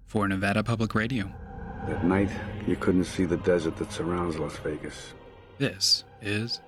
for Nevada Public Radio. At night, you couldn't see the desert that surrounds Las Vegas. This is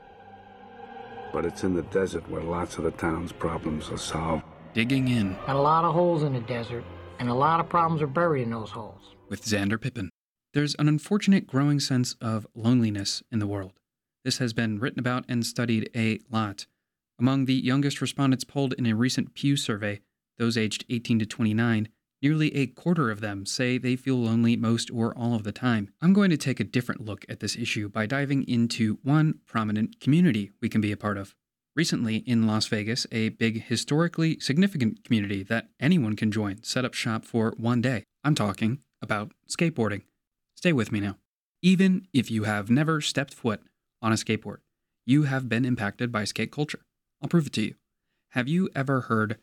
But it's in the desert where lots of the town's problems are solved. Digging In Got a lot of holes in the desert, and a lot of problems are buried in those holes. with Xander Pippin. There's an unfortunate growing sense of loneliness in the world. This has been written about and studied a lot. Among the youngest respondents polled in a recent Pew survey, those aged 18 to 29, nearly a quarter of them say they feel lonely most or all of the time. I'm going to take a different look at this issue by diving into one prominent community we can be a part of. Recently, in Las Vegas, a big historically significant community that anyone can join set up shop for one day. I'm talking about skateboarding. Stay with me now. Even if you have never stepped foot on a skateboard, you have been impacted by skate culture. I'll prove it to you. Have you ever heard,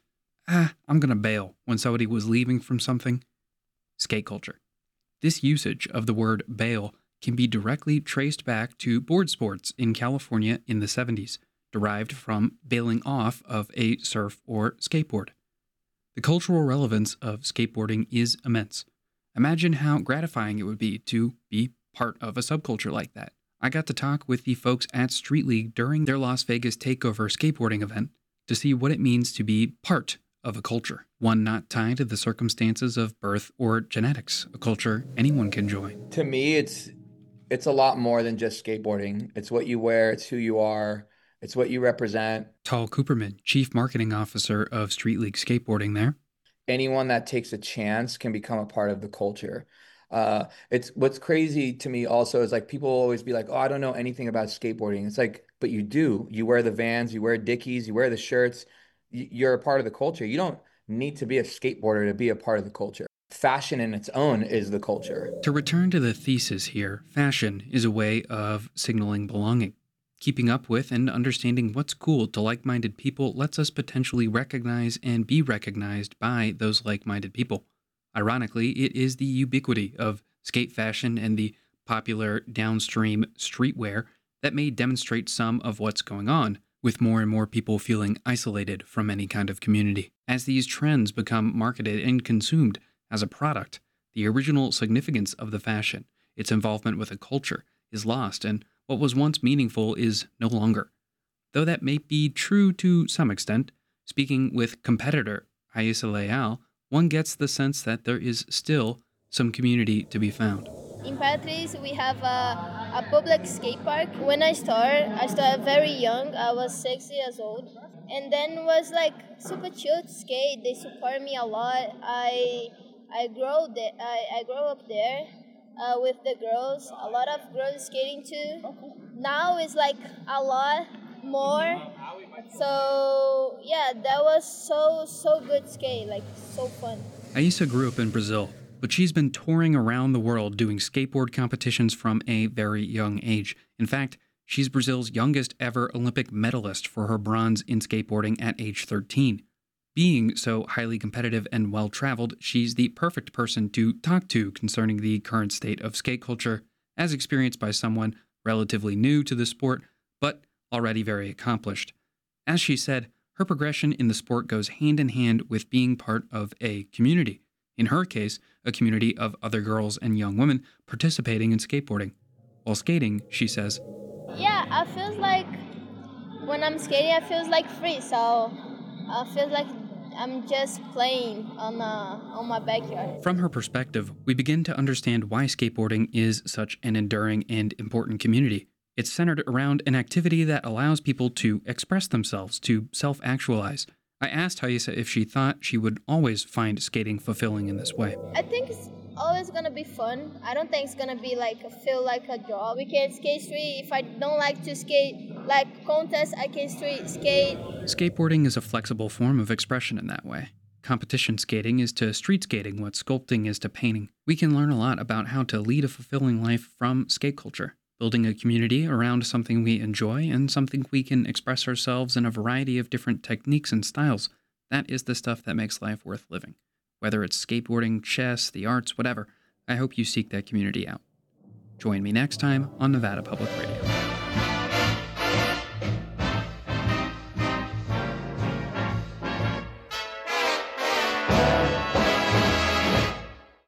I'm gonna bail when somebody was leaving from something? Skate culture. This usage of the word bail can be directly traced back to board sports in California in the 70s, derived from bailing off of a surf or skateboard. The cultural relevance of skateboarding is immense. Imagine how gratifying it would be to be part of a subculture like that. I got to talk with the folks at Street League during their Las Vegas Takeover skateboarding event to see what it means to be part of a culture, one not tied to the circumstances of birth or genetics, a culture anyone can join. To me, it's a lot more than just skateboarding. It's what you wear, it's who you are, it's what you represent. Tal Cooperman, Chief Marketing Officer of Street League Skateboarding there. Anyone that takes a chance can become a part of the culture. It's what's crazy to me also is like people always be like, oh, I don't know anything about skateboarding. It's like, but you do. You wear the Vans, you wear Dickies, you wear the shirts. You're a part of the culture. You don't need to be a skateboarder to be a part of the culture. Fashion in its own is the culture. To return to the thesis here, fashion is a way of signaling belonging. Keeping up with and understanding what's cool to like-minded people lets us potentially recognize and be recognized by those like-minded people. Ironically, it is the ubiquity of skate fashion and the popular downstream streetwear that may demonstrate some of what's going on, with more and more people feeling isolated from any kind of community. As these trends become marketed and consumed as a product, the original significance of the fashion, its involvement with a culture, is lost, and what was once meaningful is no longer. Though that may be true to some extent, speaking with competitor Aisa Leal, one gets the sense that there is still some community to be found. In Patrice, we have a public skate park. When I started very young. I was 6 years old. And then was like super chill to skate. They support me a lot. I grew up there with the girls. A lot of girls skating too. Now it's like a lot more. So yeah, that was so good skate, like so fun. Aisa grew up in Brazil, but she's been touring around the world doing skateboard competitions from a very young age. In fact, she's Brazil's youngest ever Olympic medalist for her bronze in skateboarding at age 13. Being so highly competitive and well-traveled, she's the perfect person to talk to concerning the current state of skate culture, as experienced by someone relatively new to the sport, but already very accomplished. As she said, her progression in the sport goes hand in hand with being part of a community. In her case, a community of other girls and young women participating in skateboarding. While skating, she says, Yeah, I feel like when I'm skating, I feel like free. So I feel like I'm just playing on my backyard. From her perspective, we begin to understand why skateboarding is such an enduring and important community. It's centered around an activity that allows people to express themselves, to self-actualize. I asked Aisa if she thought she would always find skating fulfilling in this way. I think it's always gonna be fun. I don't think it's gonna be feel like a job. We can skate street. If I don't like to skate like contest, I can skate. Skateboarding is a flexible form of expression in that way. Competition skating is to street skating what sculpting is to painting. We can learn a lot about how to lead a fulfilling life from skate culture, building a community around something we enjoy and something we can express ourselves in a variety of different techniques and styles. That is the stuff that makes life worth living. Whether it's skateboarding, chess, the arts, whatever, I hope you seek that community out. Join me next time on Nevada Public Radio.